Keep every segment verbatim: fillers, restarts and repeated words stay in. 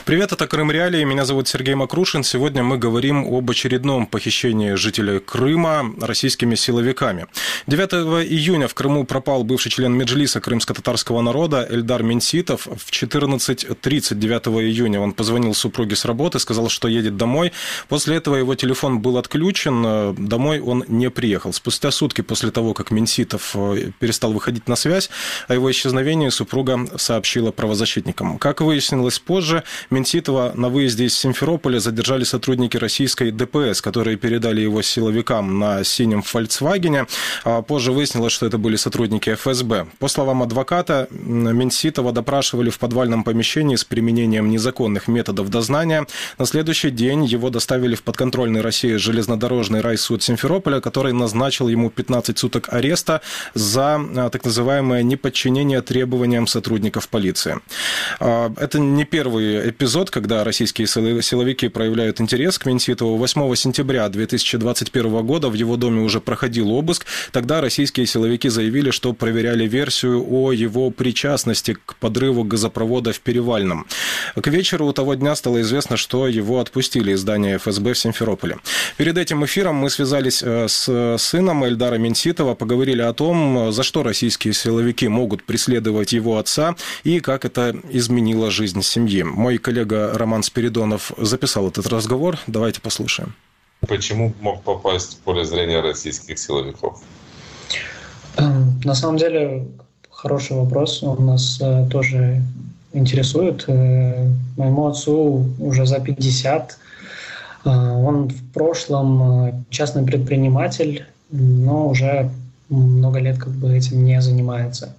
Привет, это Крым Реалии. Меня зовут Сергей Макрушин. Сегодня мы говорим об очередном похищении жителей Крыма российскими силовиками. девятого июня в Крыму пропал бывший член Меджлиса крымско-татарского народа Эльдар Менситов. В четырнадцать тридцать девятого июня он позвонил супруге с работы, сказал, что едет домой. После этого его телефон был отключен, домой он не приехал. Спустя сутки после того, как Менситов перестал выходить на связь, о его исчезновении супруга сообщила правозащитникам. Как выяснилось позже, Менситова на выезде из Симферополя задержали сотрудники российской ДПС, которые передали его силовикам на синем «Фольксвагене». А позже выяснилось, что это были сотрудники эф эс бэ. По словам адвоката, Менситова допрашивали в подвальном помещении с применением незаконных методов дознания. На следующий день его доставили в подконтрольный России железнодорожный райсуд Симферополя, который назначил ему пятнадцать суток ареста за так называемое неподчинение требованиям сотрудников полиции. Это не первый эпизод, когда российские силовики проявляют интерес к Менситову. восьмого сентября две тысячи двадцать первого года в его доме уже проходил обыск. Тогда российские силовики заявили, что проверяли версию о его причастности к подрыву газопровода в Перевальном. К вечеру того дня стало известно, что его отпустили из здания эф эс бэ в Симферополе. Перед этим эфиром мы связались с сыном Эльдара Менситова, поговорили о том, за что российские силовики могут преследовать его отца и как это изменило жизнь семьи. Мой коллега Роман Спиридонов записал этот разговор. Давайте послушаем. Почему мог попасть в поле зрения российских силовиков? На самом деле, хороший вопрос. Он нас тоже интересует. Моему отцу уже за пятьдесят. Он в прошлом частный предприниматель, но уже много лет как бы этим не занимается.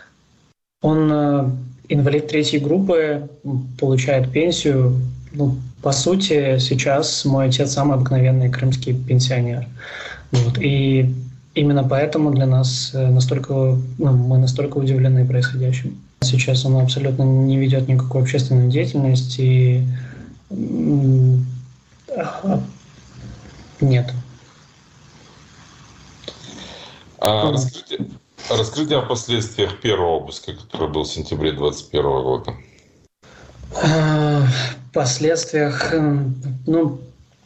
Он инвалид третьей группы, получает пенсию. Ну, по сути, сейчас мой отец самый обыкновенный крымский пенсионер. Вот. И именно поэтому для нас настолько, ну, мы настолько удивлены происходящим. Сейчас он абсолютно не ведет никакой общественной деятельности. И... Нет. А расскажите, расскажите о последствиях первого обыска, который был в сентябре двадцать первого года. Последствиях, ну,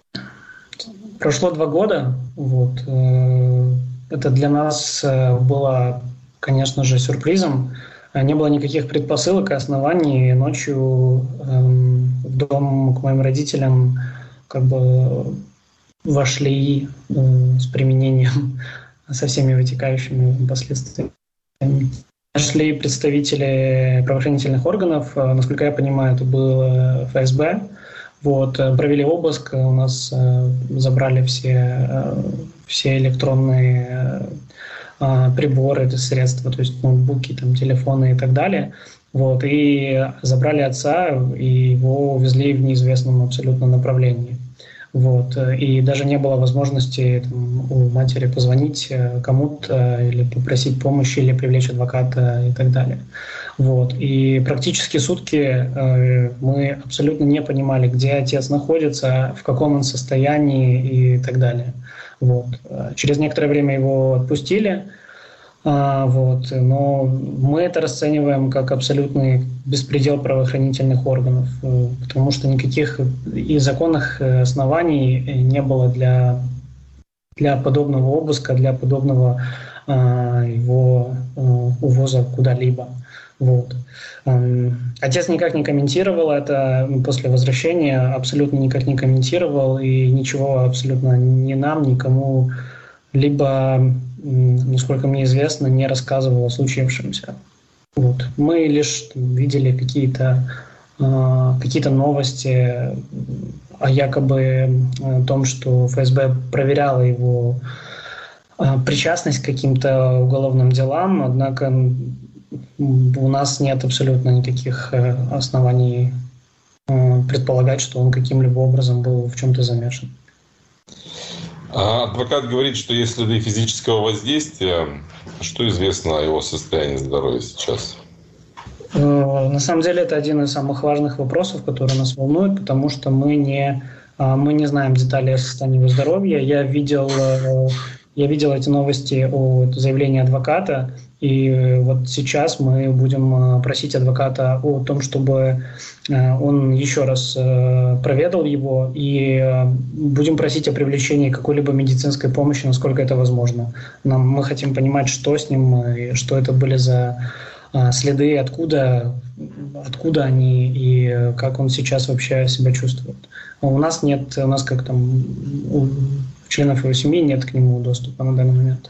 прошло два года, вот. Это для нас было, конечно же, сюрпризом. Не было никаких предпосылок и оснований. Ночью в дом к моим родителям как бы вошли с применением со всеми вытекающими последствиями. Нашли представители правоохранительных органов, насколько я понимаю, это был эф эс бэ. Вот, провели обыск, у нас забрали все, все электронные приборы, это средства, то есть ноутбуки, там, телефоны и так далее. Вот, и забрали отца, и его увезли в неизвестном абсолютно направлении. Вот. И даже не было возможности там, у матери позвонить кому-то или попросить помощи, или привлечь адвоката и так далее. Вот. И практически сутки э, мы абсолютно не понимали, где отец находится, в каком он состоянии и так далее. Вот. Через некоторое время его отпустили. А, вот. Но мы это расцениваем как абсолютный беспредел правоохранительных органов, потому что никаких и законных оснований не было для, для подобного обыска, для подобного а, его а, увоза куда-либо. Вот. Отец никак не комментировал это после возвращения, абсолютно никак не комментировал и ничего абсолютно ни нам, никому либо, насколько мне известно, не рассказывал о случившемся. Вот. Мы лишь видели какие-то, э, какие-то новости о якобы о том, что эф эс бэ проверяла его э, причастность к каким-то уголовным делам, однако у нас нет абсолютно никаких э, оснований э, предполагать, что он каким-либо образом был в чем-то замешан. Адвокат говорит, что есть следы физического воздействия. Что известно о его состоянии здоровья сейчас? На самом деле это один из самых важных вопросов, который нас волнует, потому что мы не, мы не знаем деталей о состоянии его здоровья. Я видел Я видел эти новости о заявлении адвоката, и вот сейчас мы будем просить адвоката о том, чтобы он еще раз проведал его, и будем просить о привлечении какой-либо медицинской помощи, насколько это возможно. Нам, мы хотим понимать, что с ним, и что это были за следы, откуда, откуда они и как он сейчас вообще себя чувствует. У нас нет, у нас как там, у членов его семьи нет к нему доступа на данный момент.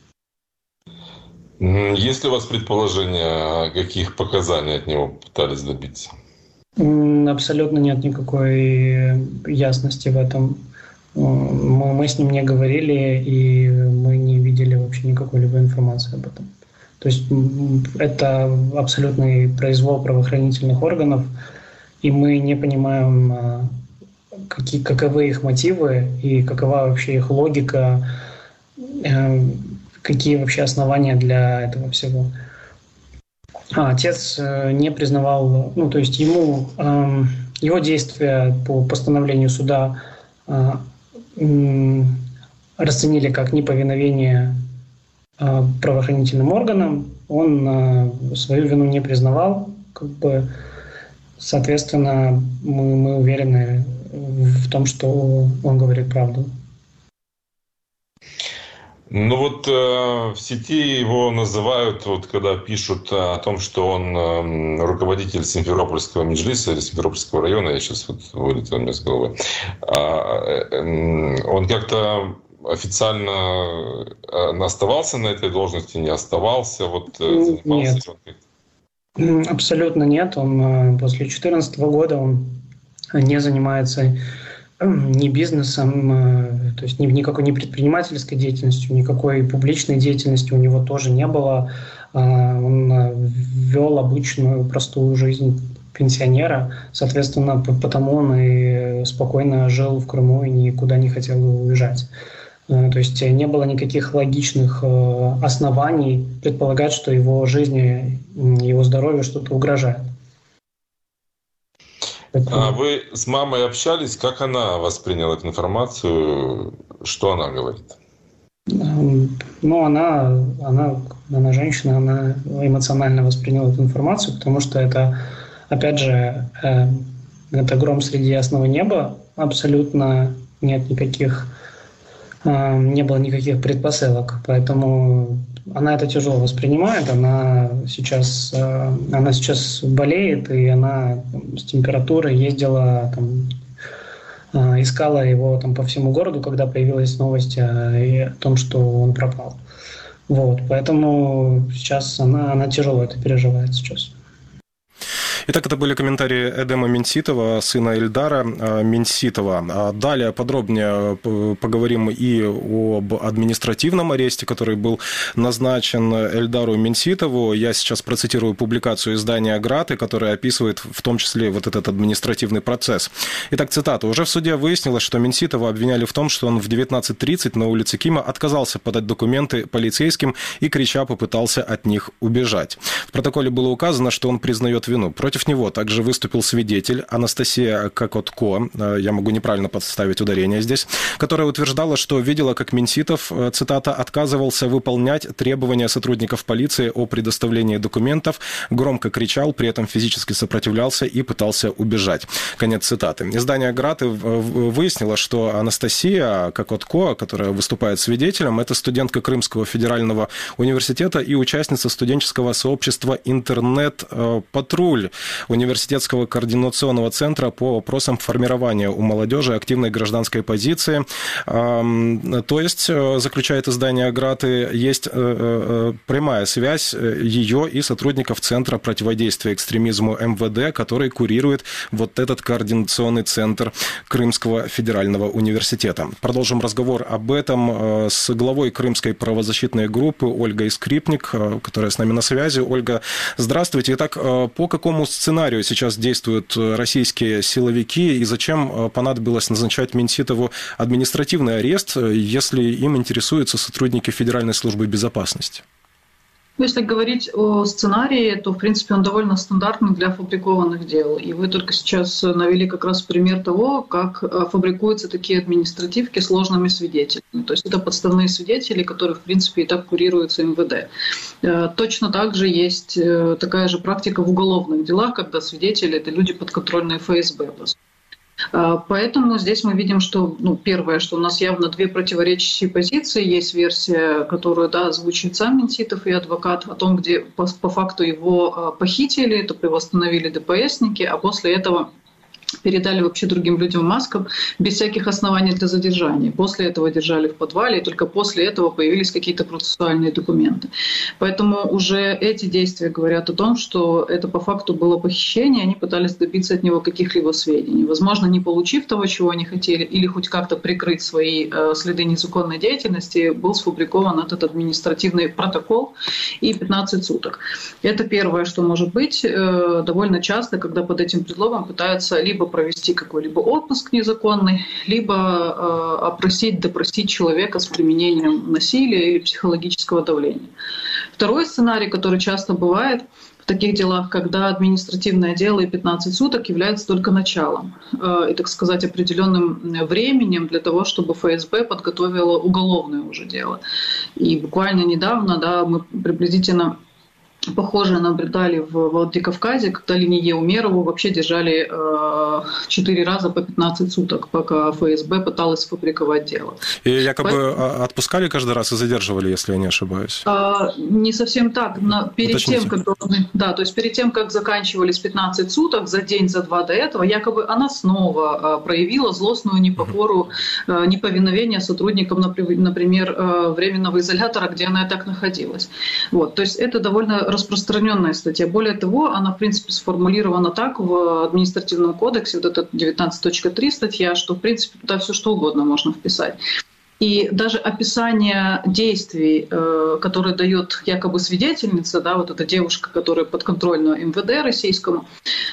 Есть ли у вас предположение, каких показаний от него пытались добиться? Абсолютно нет никакой ясности в этом. Мы, мы с ним не говорили, и мы не видели вообще никакой-либо информации об этом. То есть это абсолютный произвол правоохранительных органов, и мы не понимаем, какие, каковы их мотивы и какова вообще их логика, какие вообще основания для этого всего. А, отец не признавал, ну то есть ему его действия по постановлению суда расценили как неповиновение правоохранительным органам. Он свою вину не признавал, как бы, соответственно, мы, мы уверены в том, что он говорит правду. Ну вот э, в сети его называют, вот когда пишут о том, что он э, руководитель Симферопольского меджлиса или Симферопольского района, я сейчас вот вылетел у меня с головы, а, э, он как-то официально э, оставался на этой должности, не оставался, вот э, занимался? Нет, абсолютно нет. Он после две тысячи четырнадцатого года он не занимается ни бизнесом, то есть никакой ни предпринимательской деятельностью, никакой публичной деятельности у него тоже не было. Он вел обычную простую жизнь пенсионера, соответственно, потому он и спокойно жил в Крыму и никуда не хотел уезжать. То есть не было никаких логичных оснований предполагать, что его жизни, его здоровью что-то угрожает. А вы с мамой общались? Как она восприняла эту информацию? Что она говорит? Ну, она, она, она женщина, она эмоционально восприняла эту информацию, потому что это, опять же, это гром среди ясного неба. Абсолютно нет никаких, не было никаких предпосылок. Поэтому она это тяжело воспринимает, она сейчас, она сейчас болеет, и она там, с температурой ездила, там, искала его там, по всему городу, когда появилась новость о, о том, что он пропал. Вот, поэтому сейчас она, она тяжело это переживает сейчас. Итак, это были комментарии Эдема Менситова, сына Эльдара Менситова. Далее подробнее поговорим и об административном аресте, который был назначен Эльдару Менситову. Я сейчас процитирую публикацию издания «Граты», которая описывает в том числе вот этот административный процесс. Итак, цитата. «Уже в суде выяснилось, что Менситова обвиняли в том, что он в девятнадцать тридцать на улице Кима отказался подать документы полицейским и, крича, попытался от них убежать. В протоколе было указано, что он признает вину. Против него также выступил свидетель Анастасия Кокотко, я могу неправильно подставить ударение здесь, которая утверждала, что видела, как Менситов, цитата, «отказывался выполнять требования сотрудников полиции о предоставлении документов, громко кричал, при этом физически сопротивлялся и пытался убежать». Конец цитаты. Издание «Граты» выяснило, что Анастасия Кокотко, которая выступает свидетелем, это студентка Крымского федерального университета и участница студенческого сообщества «Интернет-патруль» Университетского координационного центра по вопросам формирования у молодежи активной гражданской позиции. То есть, заключает издание «Граты», есть прямая связь ее и сотрудников Центра противодействия экстремизму эм вэ дэ, который курирует вот этот координационный центр Крымского федерального университета. Продолжим разговор об этом с главой Крымской правозащитной группы Ольгой Скрипник, которая с нами на связи. Ольга, здравствуйте. Итак, по какому сценарию сейчас действуют российские силовики и зачем понадобилось назначать Менситову административный арест, если им интересуются сотрудники Федеральной службы безопасности? Если говорить о сценарии, то, в принципе, он довольно стандартный для фабрикованных дел. И вы только сейчас навели как раз пример того, как фабрикуются такие административки сложными свидетелями. То есть это подставные свидетели, которые, в принципе, и так курируются эм вэ дэ. Точно так же есть такая же практика в уголовных делах, когда свидетели — это люди, подконтрольные эф эс бэ. Поэтому здесь мы видим, что, ну, первое, что у нас явно две противоречащие позиции. Есть версия, которую, да, озвучивает сам Менситов и адвокат, о том, где по, по факту его похитили, это восстановили дэ пэ эсники, а после этого передали вообще другим людям, маскам, без всяких оснований для задержания. После этого держали в подвале, и только после этого появились какие-то процессуальные документы. Поэтому уже эти действия говорят о том, что это по факту было похищение, они пытались добиться от него каких-либо сведений. Возможно, не получив того, чего они хотели, или хоть как-то прикрыть свои э, следы незаконной деятельности, был сфабрикован этот административный протокол и пятнадцать суток. Это первое, что может быть. Э, довольно часто, когда под этим предлогом пытаются либо провести какой-либо отпуск незаконный, либо э, опросить, допросить человека с применением насилия или психологического давления. Второй сценарий, который часто бывает в таких делах, когда административное дело и пятнадцать суток является только началом э, и, так сказать, определенным временем для того, чтобы эф эс бэ подготовила уголовное уже дело. И буквально недавно, да, мы приблизительно похоже наблюдали в Владикавказе, когда Линие Умерову вообще держали четыре э, раза по пятнадцать суток, пока эф эс бэ пыталась сфабриковать дело. И якобы Поэтому... отпускали каждый раз и задерживали, если я не ошибаюсь? А, не совсем так. Но перед Уточните. тем, как, да, то есть перед тем, как заканчивались пятнадцать суток, за день, за два до этого, якобы она снова а, проявила злостную непокору, а, неповиновение сотрудникам, например, а, временного изолятора, где она и так находилась. Вот, то есть это довольно распространенная статья. Более того, она, в принципе, сформулирована так в административном кодексе, вот эта девятнадцать точка три статья, что, в принципе, туда все что угодно можно вписать. И даже описание действий, которые дает якобы свидетельница, да, вот эта девушка, которая подконтрольна эм вэ дэ российскому,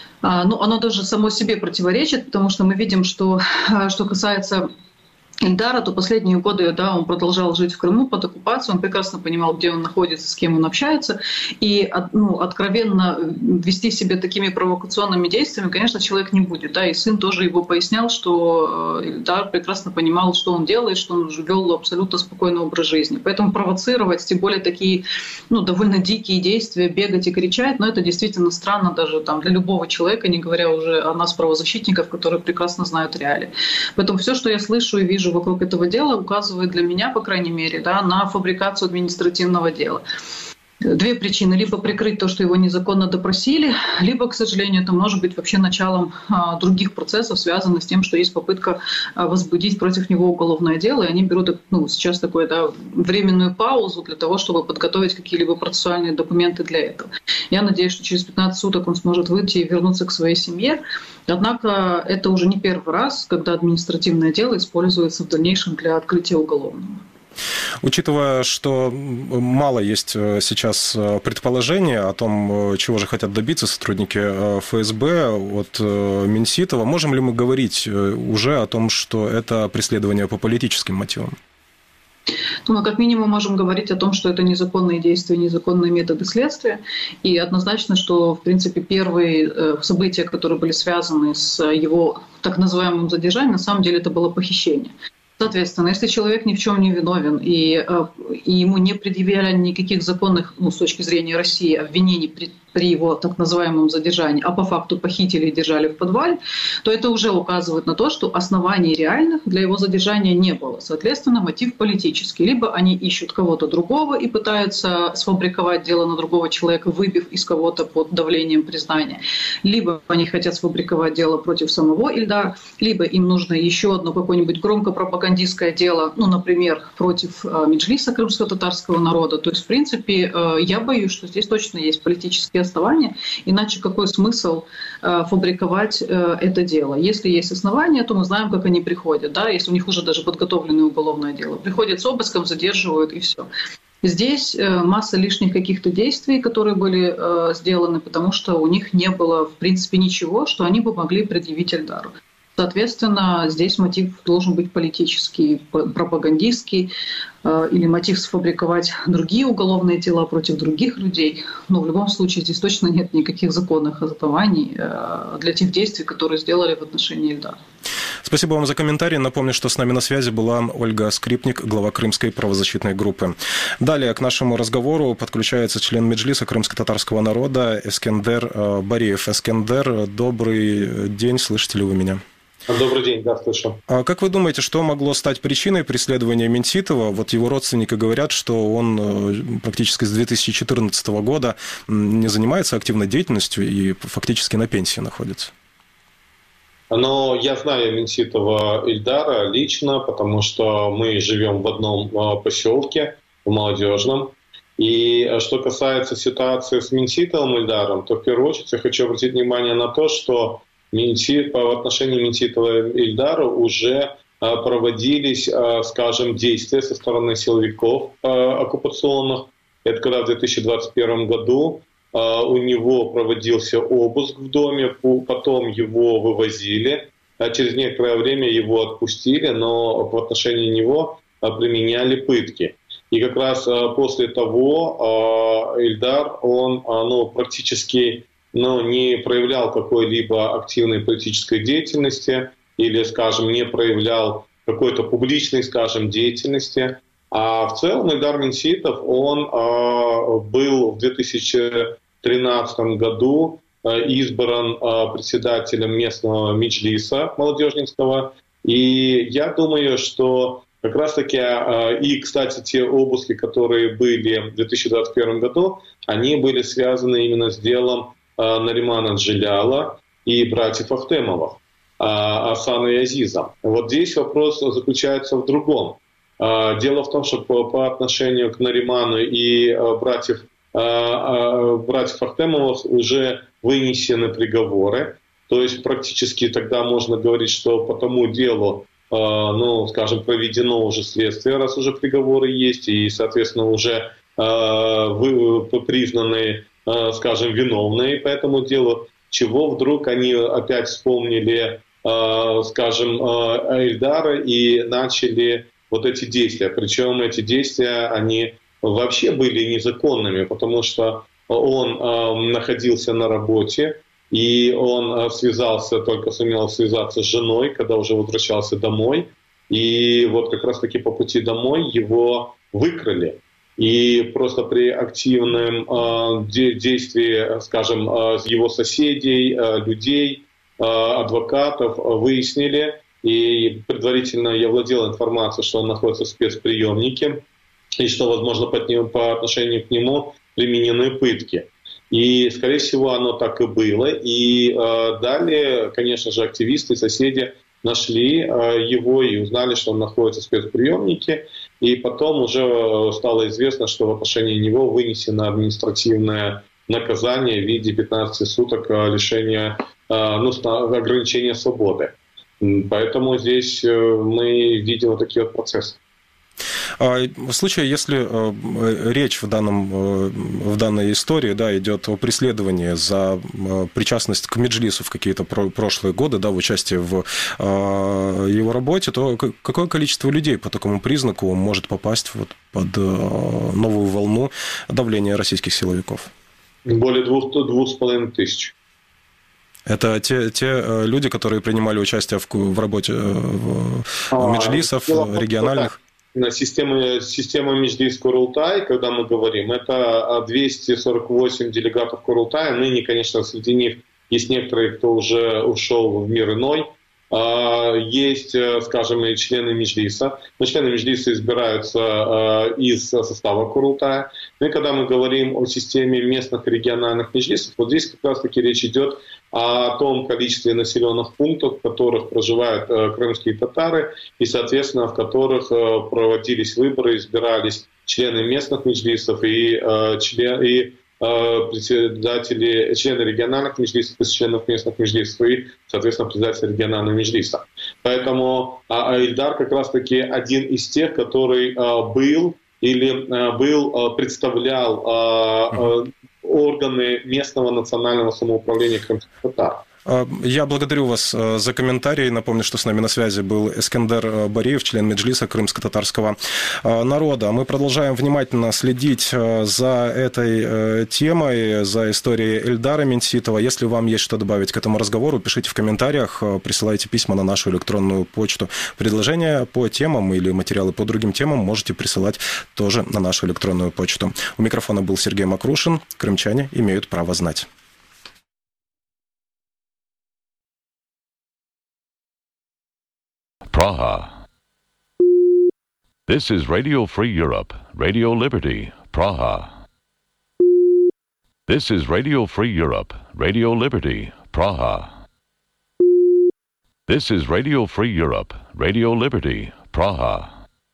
ну, оно даже само себе противоречит, потому что мы видим, что, что касается Ильдара, то последние годы, да, он продолжал жить в Крыму под оккупацией, он прекрасно понимал, где он находится, с кем он общается, и, ну, откровенно вести себя такими провокационными действиями, конечно, человек не будет, да, и сын тоже его пояснял, что Ильдар прекрасно понимал, что он делает, что он вел абсолютно спокойный образ жизни, поэтому провоцировать, тем более такие, ну, довольно дикие действия, бегать и кричать, но это действительно странно даже там для любого человека, не говоря уже о нас, правозащитников, которые прекрасно знают реалии. Поэтому все, что я слышу и вижу вокруг этого дела, указывает для меня, по крайней мере, да, на фабрикацию административного дела. Две причины. Либо прикрыть то, что его незаконно допросили, либо, к сожалению, это может быть вообще началом а, других процессов, связанных с тем, что есть попытка а, возбудить против него уголовное дело, и они берут, ну, сейчас такую, да, временную паузу для того, чтобы подготовить какие-либо процессуальные документы для этого. Я надеюсь, что через пятнадцать суток он сможет выйти и вернуться к своей семье. Однако это уже не первый раз, когда административное дело используется в дальнейшем для открытия уголовного. Учитывая, что мало есть сейчас предположений о том, чего же хотят добиться сотрудники эф эс бэ от Менситова, можем ли мы говорить уже о том, что это преследование по политическим мотивам? Ну, мы как минимум можем говорить о том, что это незаконные действия, незаконные методы следствия. И однозначно, что, в принципе, первые события, которые были связаны с его так называемым задержанием, на самом деле это было похищение. Соответственно, если человек ни в чем не виновен и, и ему не предъявляли никаких законных, ну, с точки зрения России, обвинений при, при его так называемом задержании, а по факту похитили и держали в подвале, то это уже указывает на то, что оснований реальных для его задержания не было. Соответственно, мотив политический. Либо они ищут кого-то другого и пытаются сфабриковать дело на другого человека, выбив из кого-то под давлением признания. Либо они хотят сфабриковать дело против самого Ильдара, либо им нужно еще одно какое-нибудь громко пропагандистское дело, ну, например, против Меджлиса крымско-татарского народа. То есть, в принципе, я боюсь, что здесь точно есть политические основания, иначе какой смысл фабриковать это дело? Если есть основания, то мы знаем, как они приходят, да, если у них уже даже подготовленное уголовное дело. Приходят с обыском, задерживают и все. Здесь масса лишних каких-то действий, которые были сделаны, потому что у них не было, в принципе, ничего, что они бы могли предъявить Ильдару. Соответственно, здесь мотив должен быть политический, пропагандистский, или мотив сфабриковать другие уголовные дела против других людей. Но в любом случае здесь точно нет никаких законных оснований для тех действий, которые сделали в отношении Ильдара. Спасибо вам за комментарий. Напомню, что с нами на связи была Ольга Скрипник, глава Крымской правозащитной группы. Далее к нашему разговору подключается член Меджлиса крымско-татарского народа Эскендер Бариев. Эскендер, добрый день, слышите ли вы меня? Добрый день, да, слышу. А как вы думаете, что могло стать причиной преследования Менситова? Вот его родственники говорят, что он практически с две тысячи четырнадцатого года не занимается активной деятельностью и фактически на пенсии находится. Но я знаю Менситова Ильдара лично, потому что мы живем в одном поселке, в Молодежном. И что касается ситуации с Менситовым Ильдаром, то в первую очередь я хочу обратить внимание на то, что по отношению Менситова Ильдара уже проводились, скажем, действия со стороны силовиков оккупационных. Это когда в две тысячи двадцать первом году у него проводился обыск в доме, потом его вывозили, а через некоторое время его отпустили, но в отношении него применяли пытки. И как раз после того Ильдар, он ну, практически ну, не проявлял какой-либо активной политической деятельности или, скажем, не проявлял какой-то публичной, скажем, деятельности. А в целом Ильдар Менситов, он э, был в две тысячи тринадцатом году э, избран э, председателем местного Меджлиса молодежнинского. И я думаю, что как раз-таки, э, и, кстати, те обыски, которые были в две тысячи двадцать первом году, они были связаны именно с делом э, Наримана Джиляла и братьев Ахтемовых, э, Асана и Азиза. Вот здесь вопрос заключается в другом. Дело в том, что по, по отношению к Нариману и братьев, братьев Ахтемовых уже вынесены приговоры. То есть практически тогда можно говорить, что по тому делу, ну, скажем, проведено уже следствие, раз уже приговоры есть, и, соответственно, уже признаны, скажем, виновные по этому делу. Чего вдруг они опять вспомнили, скажем, Ильдара и начали вот эти действия. Причем эти действия, они вообще были незаконными, потому что он э, находился на работе, и он э, связался, только сумел связаться с женой, когда уже возвращался домой. И вот как раз-таки по пути домой его выкрали. И просто при активном э, де- действии, скажем, э, его соседей, э, людей, э, адвокатов э, выяснили, и предварительно я владел информацией, что он находится в спецприемнике, и что, возможно, по, нему, по отношению к нему применены пытки. И, скорее всего, оно так и было. И э, далее, конечно же, активисты, соседи нашли э, его и узнали, что он находится в спецприемнике. И потом уже стало известно, что в отношении него вынесено административное наказание в виде пятнадцати суток лишения, э, ну, ограничения свободы. Поэтому здесь мы видим вот такие вот процессы. В случае, если речь в, данном, в данной истории, да, идет о преследовании за причастность к Меджлису в какие-то прошлые годы, да, в участии в его работе, то какое количество людей по такому признаку может попасть вот под новую волну давления российских силовиков? Более двух, двух с половиной тысяч. Это те, те люди, которые принимали участие в, в работе в, в Меджлисов, а, региональных? Система, система Меджлис Курултай, когда мы говорим, это двести сорок восемь делегатов Курултая. Ныне, конечно, среди них есть некоторые, кто уже ушел в мир иной. Есть, скажем, и члены Меджлиса. Но члены Меджлиса избираются из состава Курултая. Ну и когда мы говорим о системе местных региональных Меджлисов, вот здесь как раз-таки речь идет о том количестве населенных пунктов, в которых проживают крымские татары, и, соответственно, в которых проводились выборы, избирались члены местных Меджлисов и члены председатели, члены региональных меджлисов из членов местных меджлисов и, соответственно, председатели регионального меджлиса. Поэтому Ильдар как раз-таки один из тех, который был или был, представлял органы местного национального самоуправления крымских татар. Я благодарю вас за комментарий. Напомню, что с нами на связи был Эскендер Бариев, член Меджлиса крымско-татарского народа. Мы продолжаем внимательно следить за этой темой, за историей Эльдара Менситова. Если вам есть что добавить к этому разговору, пишите в комментариях, присылайте письма на нашу электронную почту. Предложения по темам или материалы по другим темам можете присылать тоже на нашу электронную почту. У микрофона был Сергей Макрушин. Крымчане имеют право знать. Praha. This is Radio Free Europe, Radio Liberty, Praha. This is Radio Free Europe, Radio Liberty, Praha. This is Radio Free Europe, Radio Liberty, Praha.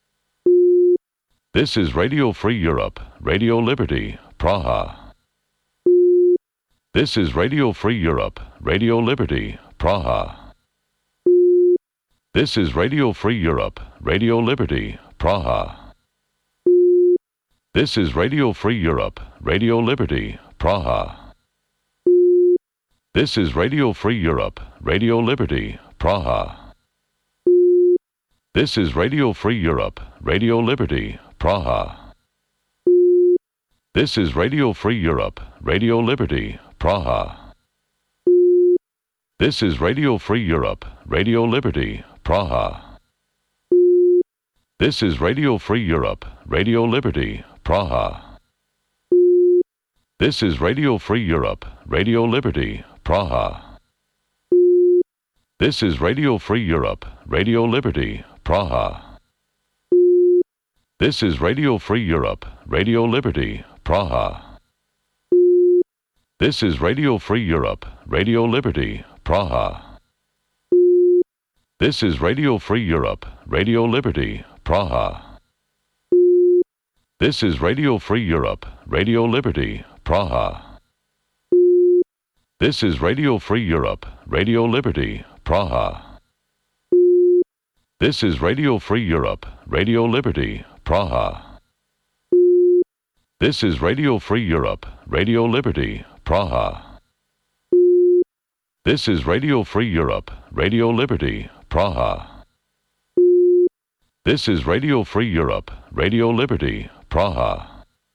This is Radio Free Europe, Radio Liberty, Praha. This is Radio Free Europe, Radio Liberty, Praha. This is Radio Free Europe, Radio Liberty, Praha. This is Radio Free Europe, Radio Liberty, Praha. This is Radio Free Europe, Radio Liberty, Praha. This is Radio Free Europe, Radio Liberty, Praha. This is Radio Free Europe, Radio Liberty, Praha. This is Radio Free Europe, Radio Liberty, Praha. This is Radio Free Europe, Radio Liberty, Praha. This is Radio Free Europe, Radio Liberty, Praha. This is Radio Free Europe, Radio Liberty, Praha. This is Radio Free Europe, Radio Liberty, Praha. This is Radio Free Europe, Radio Liberty, Praha. This is Radio Free Europe, Radio Liberty, Praha. This is Radio Free Europe, Radio Liberty, Praha. This is Radio Free Europe, Radio Liberty, Praha. This is Radio Free Europe, Radio Liberty, Praha. This is Radio Free Europe, Radio Liberty, Praha. This is Radio Free Europe, Radio Liberty, Praha. This is Radio Free Europe, Radio Liberty, Praha.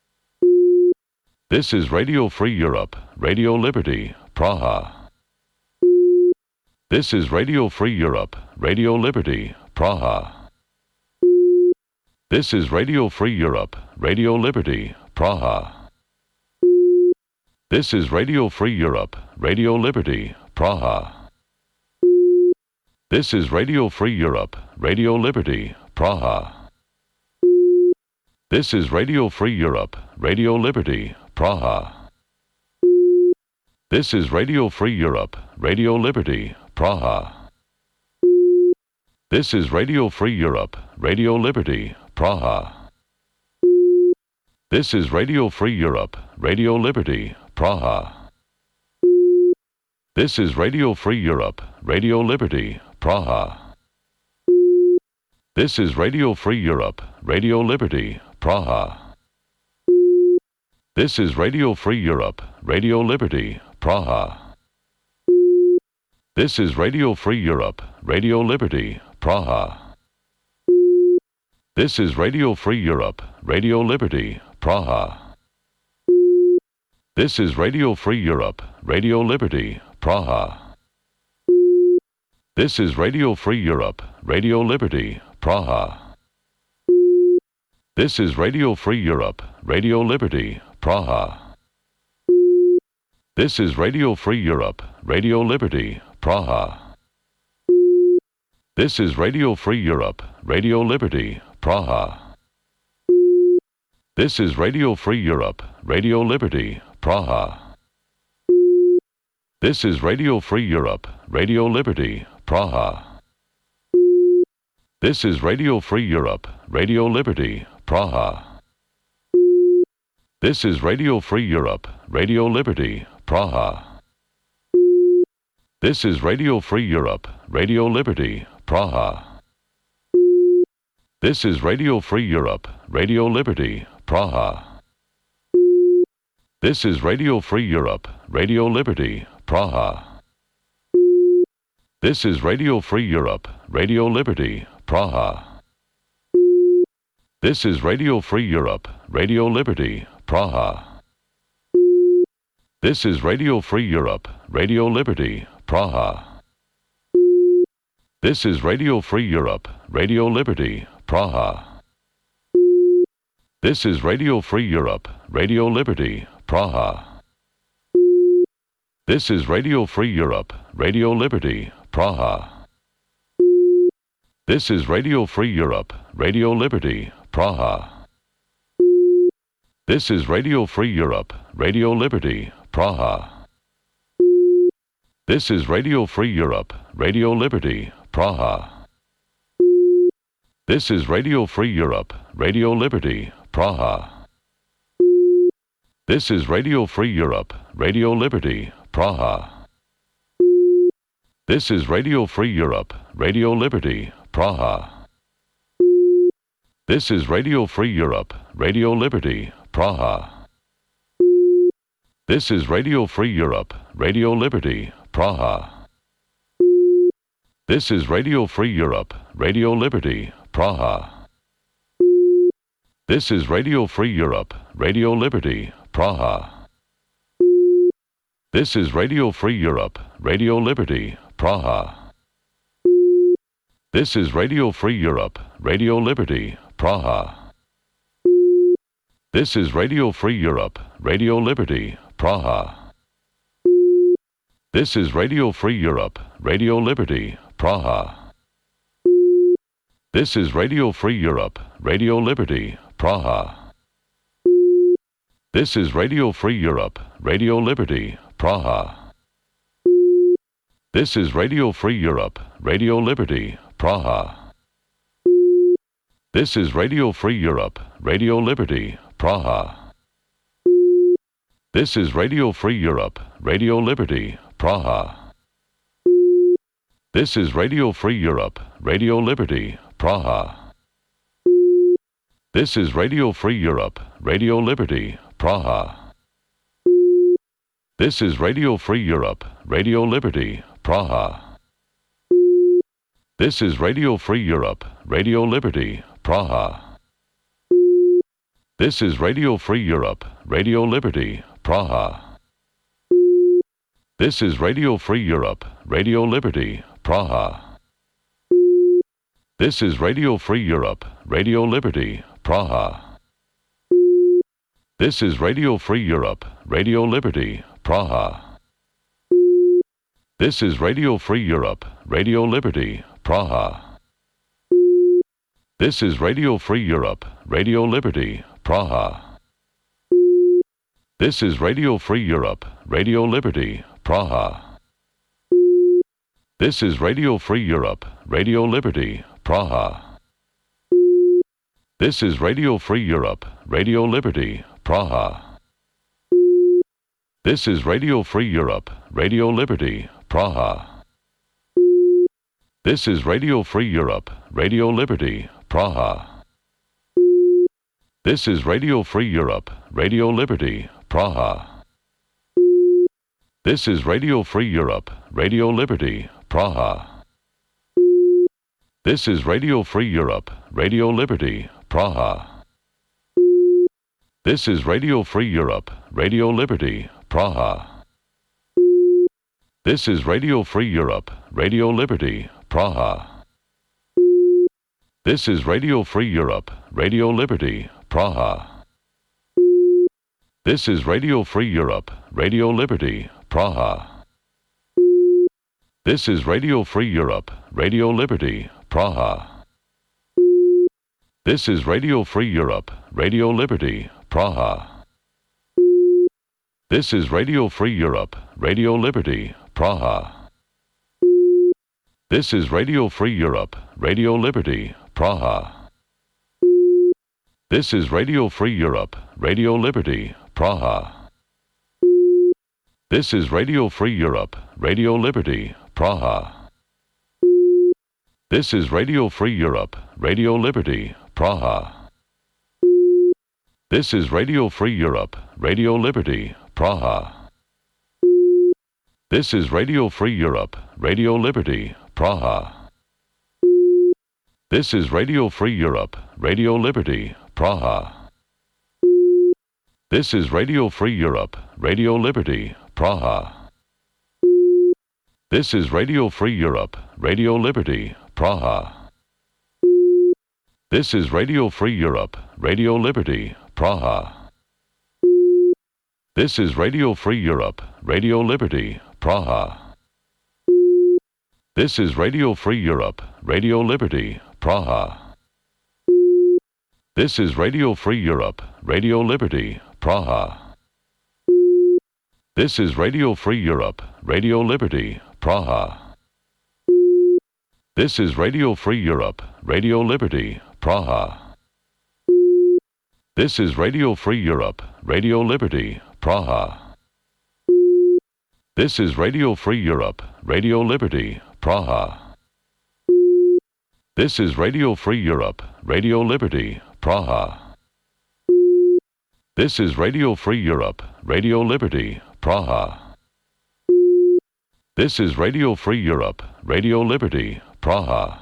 This is Radio Free Europe, Radio Liberty, Praha. This is Radio Free Europe, Radio Liberty, Praha. This is Radio Free Europe, Radio Liberty, Praha. This is Radio Free Europe, Radio Liberty, Praha. This is Radio Free Europe, Radio Liberty, Praha. This is Radio Free Europe, Radio Liberty, Praha. This is Radio Free Europe, Radio Liberty, Praha. This is Radio Free Europe, Radio Liberty, Praha. This is Radio Free Europe, Radio Liberty, Praha. This is Radio Free Europe, Radio Liberty, Praha. This is Radio Free Europe, Radio Liberty, Praha. This is Radio Free Europe, Radio Liberty, Praha. This is Radio Free Europe, Radio Liberty, Praha. This is Radio Free Europe, Radio Liberty, Praha. This is Radio Free Europe, Radio Liberty, Praha. This is Radio Free Europe, Radio Liberty, Praha. This is Radio Free Europe, Radio Liberty, Praha. This is Radio Free Europe, Radio Liberty, Praha. This is Radio Free Europe, Radio Liberty, Praha. This is Radio Free Europe, Radio Liberty, Praha. This is Radio Free Europe, Radio Liberty, Praha. This is Radio Free Europe, Radio Liberty, Praha. This is Radio Free Europe, Radio Liberty, Praha. This is Radio Free Europe, Radio Liberty, Praha. This is Radio Free Europe, Radio Liberty, Praha. This is Radio Free Europe, Radio Liberty, Praha. This is Radio Free Europe, Radio Liberty, Praha. This is Radio Free Europe, Radio Liberty, Praha. This is Radio Free Europe, Radio Liberty, Praha. This is Radio Free Europe, Radio Liberty, Praha. This is Radio Free Europe, Radio Liberty, Praha. This is Radio Free Europe, Radio Liberty, Praha. This is Radio Free Europe, Radio Liberty, Praha. This is Radio Free Europe, Radio Liberty, Praha. This is Radio Free Europe, Radio Liberty, Praha. This is Radio Free Europe, Radio Liberty, Praha. This is Radio Free Europe, Radio Liberty, Praha. This is Radio Free Europe, Radio Liberty, Praha. This is Radio Free Europe, Radio Liberty, Praha. This is Radio Free Europe, Radio Liberty, Praha. This is Radio Free Europe, Radio Liberty, Praha. This is Radio Free Europe, Radio Liberty, Praha. This is Radio Free Europe, Radio Liberty, Praha. This is Radio Free Europe, Radio Liberty, Praha. This is Radio Free Europe, Radio Liberty, Praha. This is Radio Free Europe, Radio Liberty, Praha. This is Radio Free Europe, Radio Liberty, Praha. This is Radio Free Europe, Radio Liberty, Praha. This is Radio Free Europe, Radio Liberty, Praha. This is Radio Free Europe, Radio Liberty, Praha. This is Radio Free Europe, Radio Liberty, Praha. This is Radio Free Europe, Radio Liberty, Praha. This is Radio Free Europe, Radio Liberty, Praha. This is Radio Free Europe, Radio Liberty, Praha. This is Radio Free Europe, Radio Liberty, Praha. This is Radio Free Europe, Radio Liberty, Praha. This is Radio Free Europe, Radio Liberty, Praha. This is Radio Free Europe, Radio Liberty, Praha. This is Radio Free Europe, Radio Liberty, Praha. This is Radio Free Europe, Radio Liberty, Praha. This is Radio Free Europe, Radio Liberty, Praha. This is Radio Free Europe, Radio Liberty, Praha. This is Radio Free Europe, Radio Liberty, Praha. This is Radio Free Europe, Radio Liberty, Praha. This is Radio Free Europe, Radio Liberty, Praha. This is Radio Free Europe, Radio Liberty, Praha. This is Radio Free Europe, Radio Liberty, Praha. This is Radio Free Europe, Radio Liberty, Praha. This is Radio Free Europe, Radio Liberty, Praha. This is Radio Free Europe, Radio Liberty, Praha. This is Radio Free Europe, Radio Liberty, Praha. This is Radio Free Europe, Radio Liberty, Praha. This is Radio Free Europe, Radio Liberty, Praha. This is Radio Free Europe, Radio Liberty, Praha. This is Radio Free Europe, Radio Liberty, Praha. This is Radio Free Europe, Radio Liberty, Praha. This is Radio Free Europe, Radio Liberty, Praha. This is Radio Free Europe, Radio Liberty, Praha. This is Radio Free Europe, Radio Liberty, Praha. This is Radio Free Europe, Radio Liberty, Praha. This is Radio Free Europe, Radio Liberty, Praha. This is Radio Free Europe, Radio Liberty, Praha. This is Radio Free Europe, Radio Liberty, Praha. This is Radio Free Europe, Radio Liberty, Praha. This is Radio Free Europe, Radio Liberty, Praha. This is Radio Free Europe, Radio Liberty, Praha. This is Radio Free Europe, Radio Liberty, Praha. This is Radio Free Europe, Radio Liberty, Praha. This is Radio Free Europe, Radio Liberty, Praha. This is Radio Free Europe, Radio Liberty, Praha. This is Radio Free Europe, Radio Liberty, Praha. This is Radio Free Europe, Radio Liberty, Praha. This is Radio Free Europe, Radio Liberty, Praha. This is Radio Free Europe, Radio Liberty, Praha. This is Radio Free Europe, Radio Liberty, Praha. This is Radio Free Europe, Radio Liberty, Praha.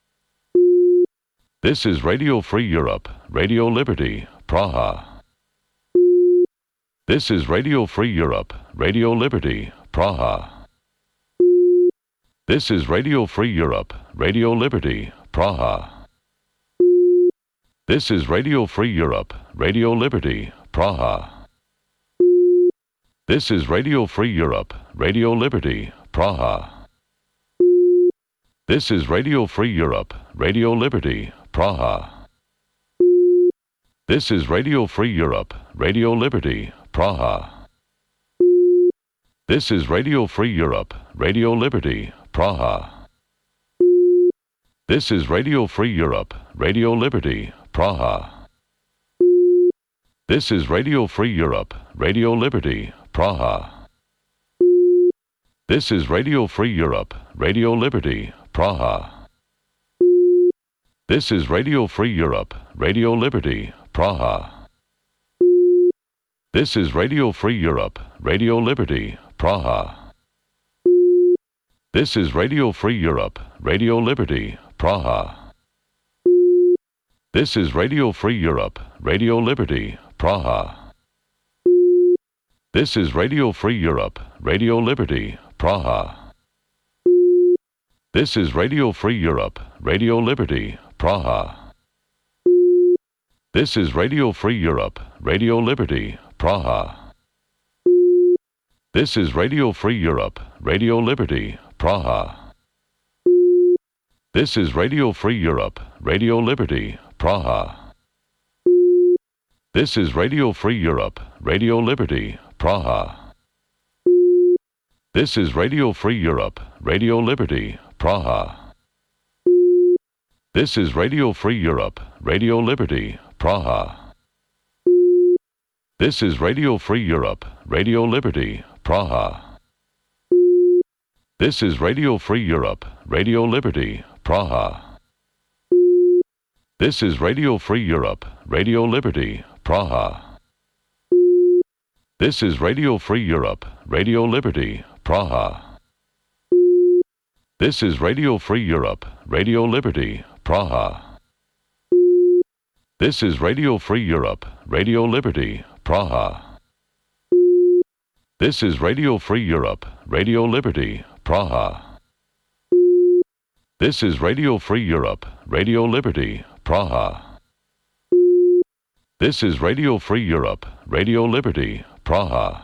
This is Radio Free Europe, Radio Liberty, Praha. This is Radio Free Europe, Radio Liberty, Praha. This is Radio Free Europe, Radio Liberty, Praha. This is Radio Free Europe, Radio Liberty, Praha. This is Radio Free Europe, Radio Liberty, Praha. This is Radio Free Europe, Radio Liberty, Praha. This is Radio Free Europe, Radio Liberty, Praha. This is Radio Free Europe, Radio Liberty, Praha. This is Radio Free Europe, Radio Liberty, Praha. This is Radio Free Europe, Radio Liberty, Praha. This is Radio Free Europe, Radio Liberty, Praha. This is Radio Free Europe, Radio Liberty, Praha. This is Radio Free Europe, Radio Liberty, Praha. This is Radio Free Europe, Radio Liberty, Praha. This is Radio Free Europe, Radio Liberty, Praha. This is Radio Free Europe, Radio Liberty, Praha. This is Radio Free Europe, Radio Liberty, Praha. This is Radio Free Europe, Radio Liberty, Praha. This is Radio Free Europe, Radio Liberty, Praha. This is Radio Free Europe, Radio Liberty, Praha. This is Radio Free Europe, Radio Liberty, Praha. This is Radio Free Europe, Radio Liberty, Praha. This is Radio Free Europe, Radio Liberty, Praha. This is Radio Free Europe, Radio Liberty, Praha. This is Radio Free Europe, Radio Liberty, Praha. This is Radio Free Europe, Radio Liberty, Praha. This is Radio Free Europe, Radio Liberty, Praha. This is Radio Free Europe, Radio Liberty, Praha. This is Radio Free Europe, Radio Liberty, Praha. This is Radio Free Europe, Radio Liberty, Praha. This is Radio Free Europe, Radio Liberty, Praha. This is Radio Free Europe, Radio Liberty, Praha.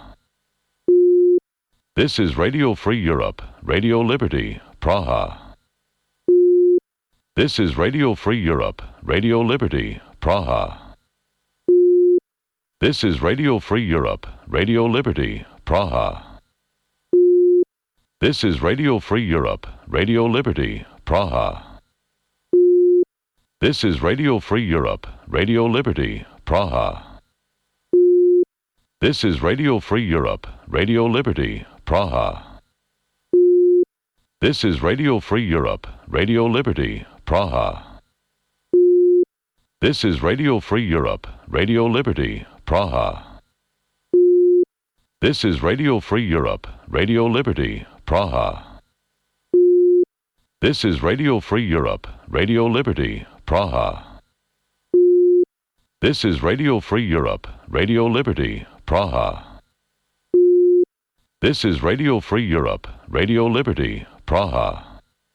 This is Radio Free Europe, Radio Liberty, Praha. This is Radio Free Europe, Radio Liberty, Praha. This is Radio Free Europe, Radio Liberty, Praha. This is Radio Free Europe, Radio Liberty, Praha. This is Radio Free Europe, Radio Liberty, Praha. This is Radio Free Europe, Radio Liberty, Praha. This is Radio Free Europe, Radio Liberty, Praha. This is Radio Free Europe, Radio Liberty, Praha. This is Radio Free Europe, Radio Liberty, Praha. This is Radio Free Europe, Radio Liberty, Praha. This is Radio Free Europe, Radio Liberty, Praha. This is Radio Free Europe, Radio Liberty, Praha.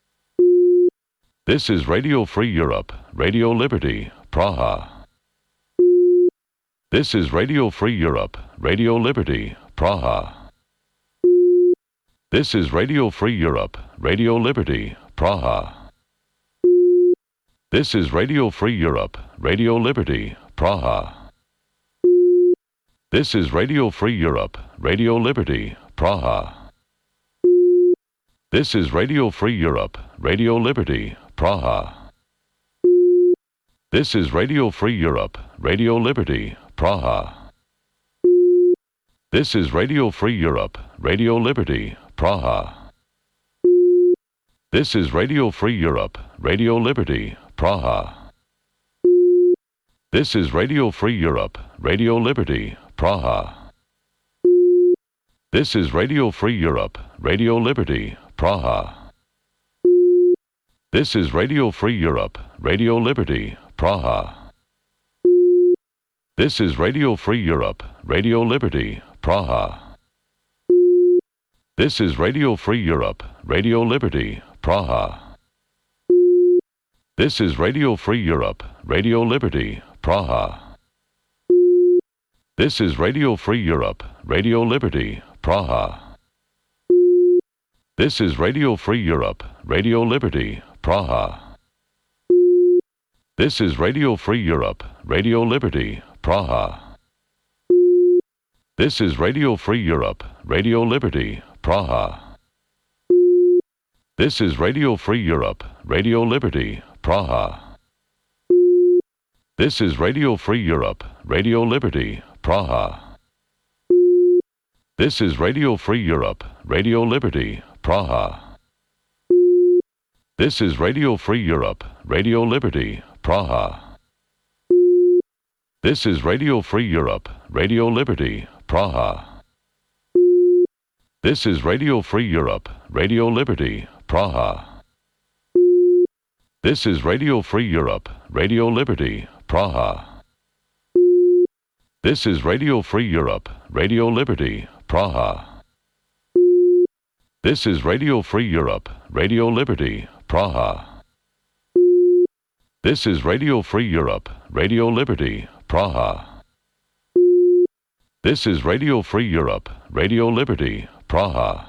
This is Radio Free Europe, Radio Liberty, Praha. This is Radio Free Europe, Radio Liberty, Praha. This is Radio Free Europe, Radio Liberty, Praha. This is Radio Free Europe, Radio Liberty, Praha. This is Radio Free Europe, Radio Liberty, Praha. This is Radio Free Europe, Radio Liberty, Praha. This is Radio Free Europe, Radio Liberty, Praha. This is Radio Free Europe, Radio Liberty, Praha. This is Radio Free Europe, Radio Liberty, Praha. This is Radio Free Europe, Radio Liberty, Praha. This is Radio Free Europe, Radio Liberty, Praha. This is Radio Free Europe, Radio Liberty, Praha. This is Radio Free Europe, Radio Liberty, Praha. This is Radio Free Europe, Radio Liberty, Praha. This is Radio Free Europe, Radio Liberty, Praha. This is Radio Free Europe, Radio Liberty, Praha. This is Radio Free Europe, Radio Liberty, Praha. This is Radio Free Europe, Radio Liberty, Praha. This is Radio Free Europe, Radio Liberty, Praha. This is Radio Free Europe, Radio Liberty, Praha. This is Radio Free Europe, Radio Liberty, Praha. This is Radio Free Europe, Radio Liberty, Praha. This is Radio Free Europe, Radio Liberty, Praha. This is Radio Free Europe, Radio Liberty, Praha. This is Radio Free Europe, Radio Liberty, Praha. This is Radio Free Europe, Radio Liberty, Praha. This is Radio Free Europe, Radio Liberty, Praha. This is Radio Free Europe, Radio Liberty, Praha. This is Radio Free Europe, Radio Liberty, Praha. This is Radio Free Europe, Radio Liberty, Praha.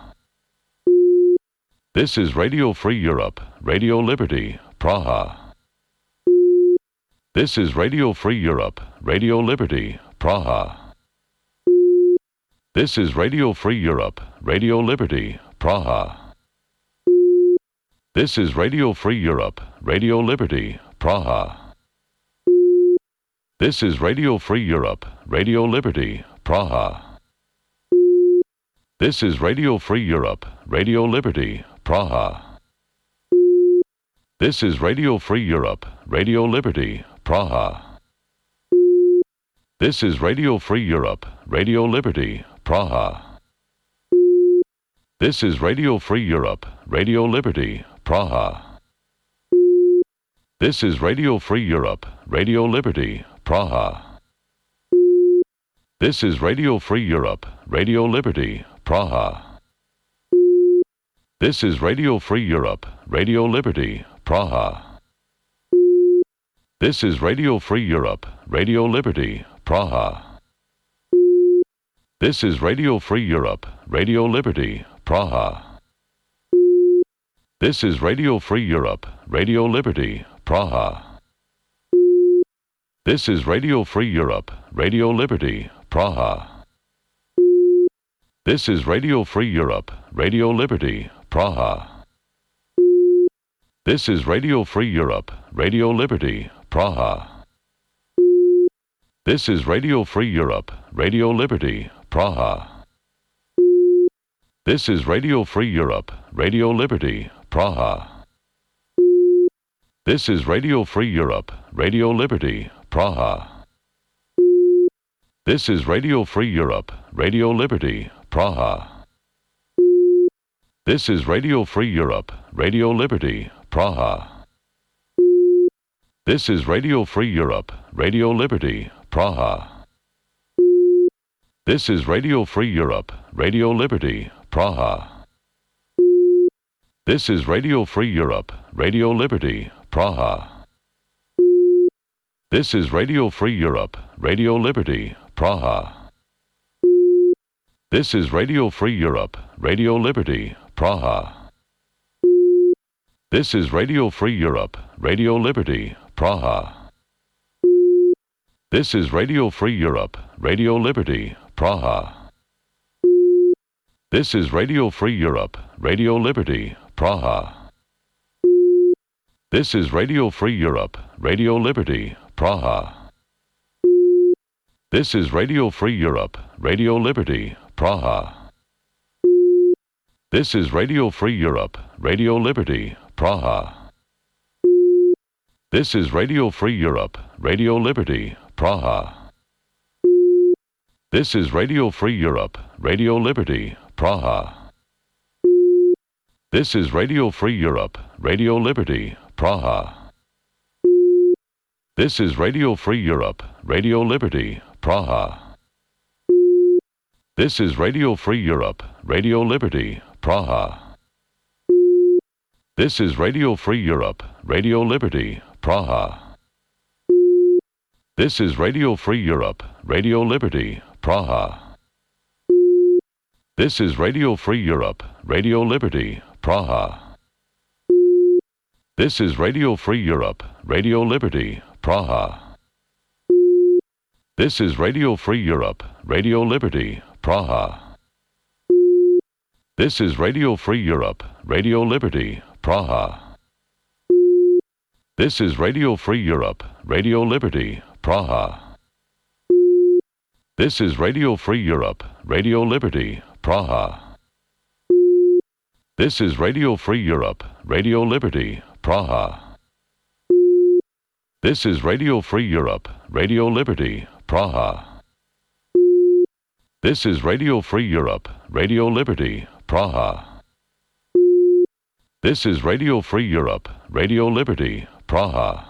This is Radio Free Europe, Radio Liberty, Praha. This is Radio Free Europe, Radio Liberty, Praha. This is Radio Free Europe, Radio Liberty, Praha. This is Radio Free Europe, Radio Liberty, Praha. This is Radio Free Europe, Radio Liberty, Praha. This is Radio Free Europe, Radio Liberty, Praha. This is Radio Free Europe, Radio Liberty, Praha. This is Radio Free Europe, Radio Liberty, Praha. This is Radio Free Europe, Radio Liberty, Praha. This is Radio Free Europe, Radio Liberty, Praha. This is Radio Free Europe, Radio Liberty, Praha. This is Radio Free Europe, Radio Liberty, Praha. This is Radio Free Europe, Radio Liberty, Praha. This is Radio Free Europe, Radio Liberty, Praha. This is Radio Free Europe, Radio Liberty, Praha. This is Radio Free Europe, Radio Liberty, Praha. This is Radio Free Europe, Radio Liberty, Praha. This is Radio Free Europe, Radio Liberty, Praha. This is Radio Free Europe, Radio Liberty, Praha. This is Radio Free Europe, Radio Liberty, Praha. This is Radio Free Europe, Radio Liberty, Praha. This is Radio Free Europe, Radio Liberty, Praha. This is Radio Free Europe, Radio Liberty, Praha. This is Radio Free Europe, Radio Liberty, Praha. This is Radio Free Europe, Radio Liberty, Praha. This is Radio Free Europe, Radio Liberty, Praha. This is Radio Free Europe, Radio Liberty, Praha. This is Radio Free Europe, Radio Liberty, Praha. This is Radio Free Europe, Radio Liberty, Praha. This is Radio Free Europe, Radio Liberty, Praha. This is Radio Free Europe, Radio Liberty, Praha. This is Radio Free Europe, Radio Liberty, Praha. This is Radio Free Europe, Radio Liberty, Praha. This is Radio Free Europe, Radio Liberty, Praha. This is Radio Free Europe, Radio Liberty, Praha. This is Radio Free Europe, Radio Liberty, Praha. This is Radio Free Europe, Radio Liberty, Praha. This is Radio Free Europe, Radio Liberty, Praha. This is Radio Free Europe, Radio Liberty, Praha. This is Radio Free Europe, Radio Liberty, Praha. This is Radio Free Europe, Radio Liberty, Praha. This is Radio Free Europe, Radio Liberty, Praha. This is Radio Free Europe, Radio Liberty, Praha. This is Radio Free Europe, Radio Liberty, Praha. This is Radio Free Europe, Radio Liberty, Praha. This is Radio Free Europe, Radio Liberty, Praha. This is Radio Free Europe, Radio Liberty, Praha. This is Radio Free Europe, Radio Liberty, Praha. This is Radio Free Europe, Radio Liberty, Praha. This is Radio Free Europe, Radio Liberty, Praha. This is Radio Free Europe, Radio Liberty, Praha.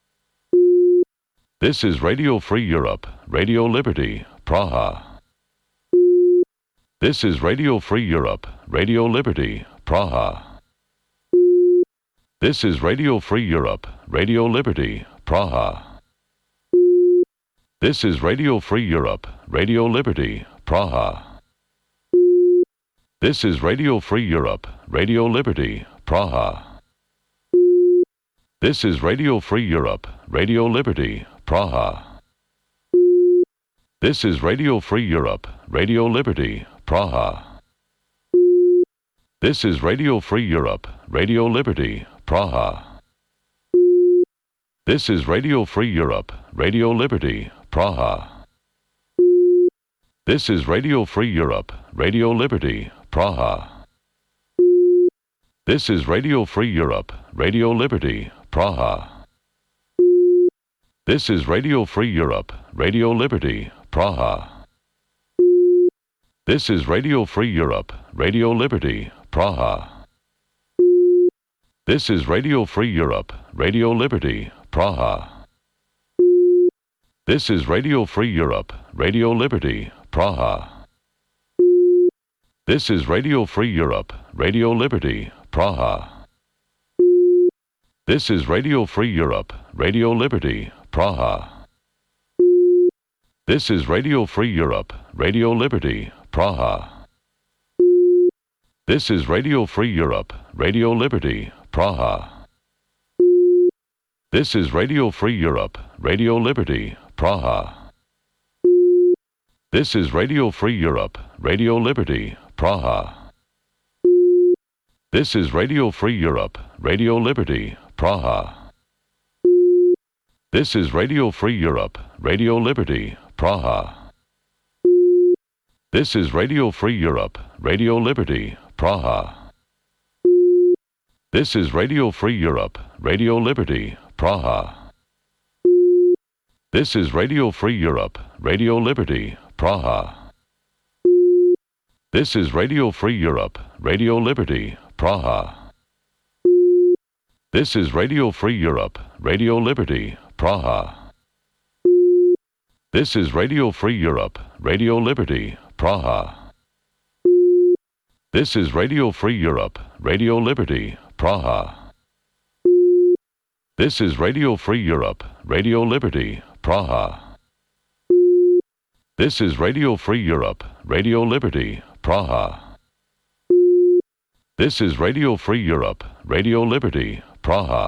This is Radio Free Europe, Radio Liberty, Praha. This is Radio Free Europe, Radio Liberty, Praha. This is Radio Free Europe, Radio Liberty, Praha. This is Radio Free Europe, Radio Liberty, Praha. This is Radio Free Europe, Radio Liberty, Praha. This is Radio Free Europe, Radio Liberty, Praha. This is Radio Free Europe, Radio Liberty, Praha. This is Radio Free Europe, Radio Liberty, Praha. This is Radio Free Europe, Radio Liberty, Praha. This is Radio Free Europe, Radio Liberty, Praha. This is Radio Free Europe, Radio Liberty, Praha. This is Radio Free Europe, Radio Liberty, Praha. This is Radio Free Europe, Radio Liberty, Praha. This is Radio Free Europe, Radio Liberty, Praha. This is Radio Free Europe, Radio Liberty, Praha. This is Radio Free Europe, Radio Liberty, Praha. This is Radio Free Europe, Radio Liberty, Praha. This is Radio Free Europe, Radio Liberty, Praha. This is Radio Free Europe, Radio Liberty, Praha. This is Radio Free Europe, Radio Liberty, Praha. This is Radio Free Europe, Radio Liberty, Praha. This is Radio Free Europe, Radio Liberty, Praha. This is Radio Free Europe, Radio Liberty, Praha. This is Radio Free Europe, Radio Liberty, Praha. This is Radio Free Europe, Radio Liberty, Praha. This is Radio Free Europe, Radio Liberty, Praha. This is Radio Free Europe, Radio Liberty, Praha. This is Radio Free Europe, Radio Liberty, Praha. This is Radio Free Europe, Radio Liberty, Praha. This is Radio Free Europe, Radio Liberty, Praha. This is Radio Free Europe, Radio Liberty, Praha. This is Radio Free Europe, Radio Liberty, Praha. This is Radio Free Europe, Radio Liberty, Praha.